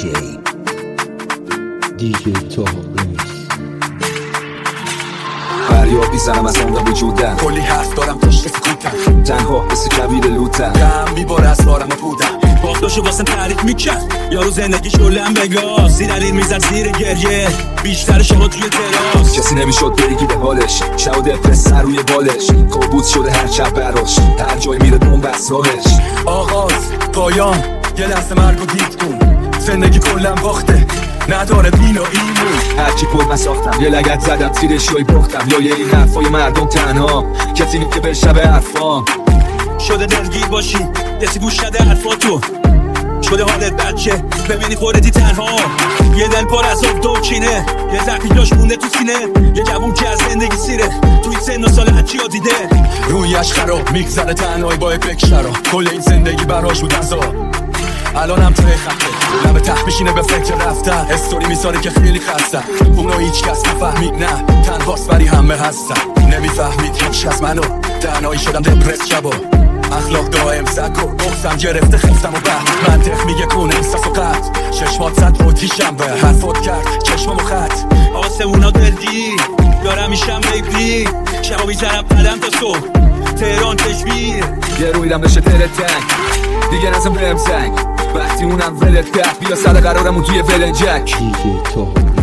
دیجی تو فریاد میزنم از عمق وجودم، کلی حرف دارم پشت سکوتم، تنها حس کبیر لوتم، غم میباره از بارم و بودم، باختاشو واسم تعریف میکرد یارو زندگی شلم بگاه، سیرالیر میزد زیر گریه بیشتر شما توی تراس، کسی نمیشد بگی به حالش، شب و دپرس سر روی بالش، کابوس شده هر شب براش، هر جای میره بنبست راهش. آغاز پایان یه لحظه مرگو دید کن، زندگی کلم باخته نداره دین و ایمون، هرچی پر من ساختم یه لگت زدم تیرش یای باختم، یا یه این حرفای مردم تنها کسی نید که بشنوه حرفام. شده دلگیر باشی کسی گوش نده حرفاتو، شده حالت بچه ببینی خودتی تنها، یه دل پر از آب دو کینه، یه زخمی جاش مونده تو سینه، یه جوون که از زندگی سیره توی سن و سال هرچی ها دیده، رویش خراب میگذره تنهایی با اپک شرا، کل این زندگی براش بود عذاب، الانم توی خطه لب ته میشینه به فکر رفتن، استوری میذاره که خیلی خستم، اونو هیچ کس نفهمید، نه تنهاست ولی همه هستم، نمیفهمید هیچ کس منو، تنهایی شدم دپرس شبا، اخلاق دائم زکو بغزم گرفته خفتم و بعد منطق میگه کن احساس و قد، چشمات زد روتیشم به حرفات کرد چشمم و خط، آسمونا دلگیر یارم میشم بیبی، شبا میزنم قدم تا صبح تهران کشمیر، یه رویدم بشه تره تنگ دیگه نزم بهم زنگ، وقتی اونم ولت کرد بیا سر قرارمون توی ولنجک. دیجی تو